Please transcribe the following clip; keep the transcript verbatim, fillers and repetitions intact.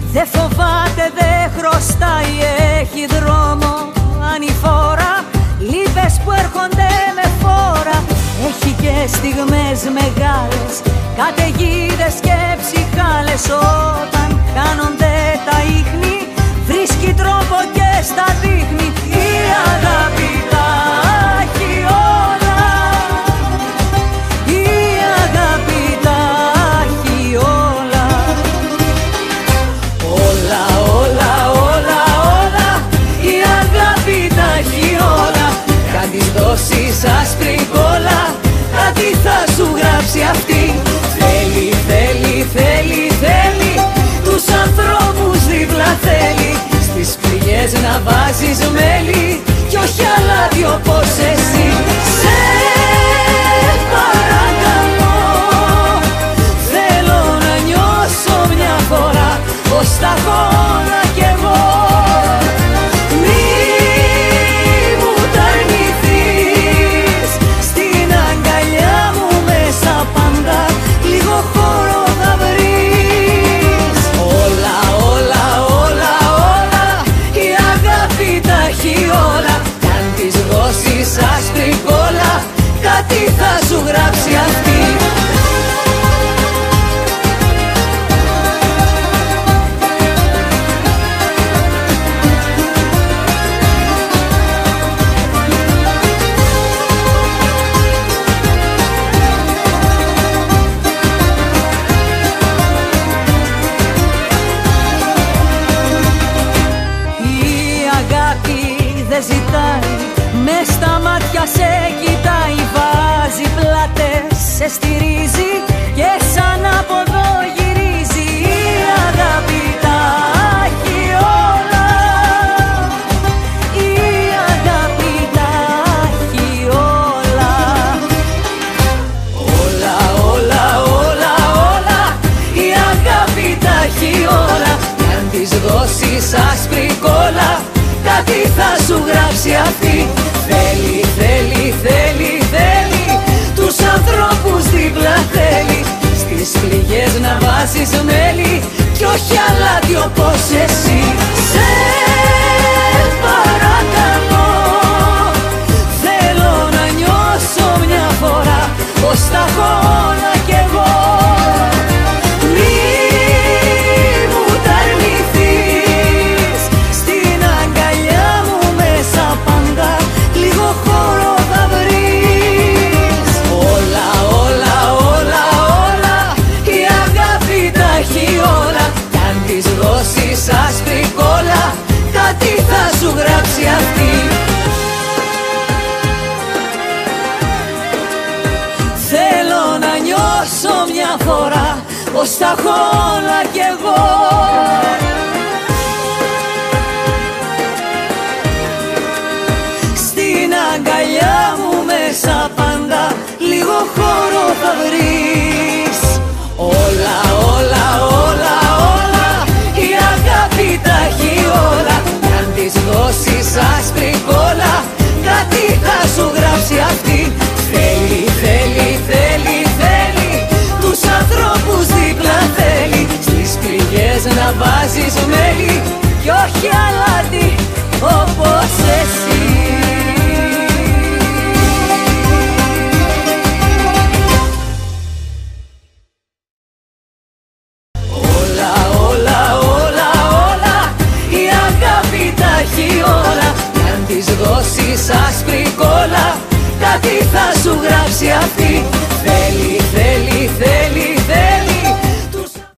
Δε φοβάται, δε χρωστάει, έχει δρόμο ανηφόρα. Λύπες που έρχονται με φόρα. Έχει και στιγμές μεγάλες, καταιγίδες και ψυχάλες. Όταν κάνονται τα ίχνη, βρίσκει τρόπο και στα δείχνει. Η αγάπη τα έχει όλα. Η αγάπη τα έχει όλα. Όλα, όλα, όλα, όλα. Η αγάπη τα έχει όλα. Κάν της δώσεις άσπρη κόλλα, κάτι θα σου γράψει αυτή. Θέλει, θέλει, θέλει, θέλει, τους ανθρώπους δίπλα θέλει. Στις πληγές να βάζεις μέλι κι όχι αλάτι όπως εσύ. Σε παρακαλώ, θέλω να νιώσω μια φορά πως τα έχω όλα κι εγώ. Μη μου τα αρνηθείς, στην αγκαλιά μου μέσα πάντα λίγο χώρο θα βρεις. Όλα, όλα, όλα, όλα, η αγάπη τα έχει όλα. Κι αν της δώσεις άσπρη κόλλα, κάτι θα σου γράψει αυτή. Ζητάει, μες στα μάτια σε κοιτάει, βάζει πλάτες, σε στηρίζει και σαν από εδώ γυρίζει. Η αγάπη τα έχει όλα. Η αγάπη τα έχει όλα. Όλα, όλα, όλα, όλα, η αγάπη τα έχει όλα. Κι αν της δώσεις άσπρη κόλλα, κάτι θα σου γράψει αυτή. Θέλει, θέλει, θέλει, θέλει, τους ανθρώπους δίπλα θέλει. Στις πληγές να βάζεις μέλι κι όχι αλάτι όπως εσύ. Σε παρακαλώ, θέλω να νιώσω μια φορά πως τα έχω όλα κι εγώ. Άσπρη κόλλα, κάτι θα σου γράψει αυτή. Θέλω να νιώσω μια φορά πως τα έχω όλα κι εγώ. Στην αγκαλιά μου μέσα πάντα λίγο χώρο θα βρεις. Όλα, όλα, όλα, όλα, η αγάπη τα έχει όλα. Κι αν της δώσεις άσπρη κόλλα, κάτι θα σου γράψει αυτή. Θέλει, θέλει, θέλει, θέλει, τους ανθρώπους δίπλα θέλει. Στις πληγές να βάζεις μέλι κι όχι αλάτι όπως εσύ. Άσπρη κόλλα, κάτι θα σου γράψει αυτή.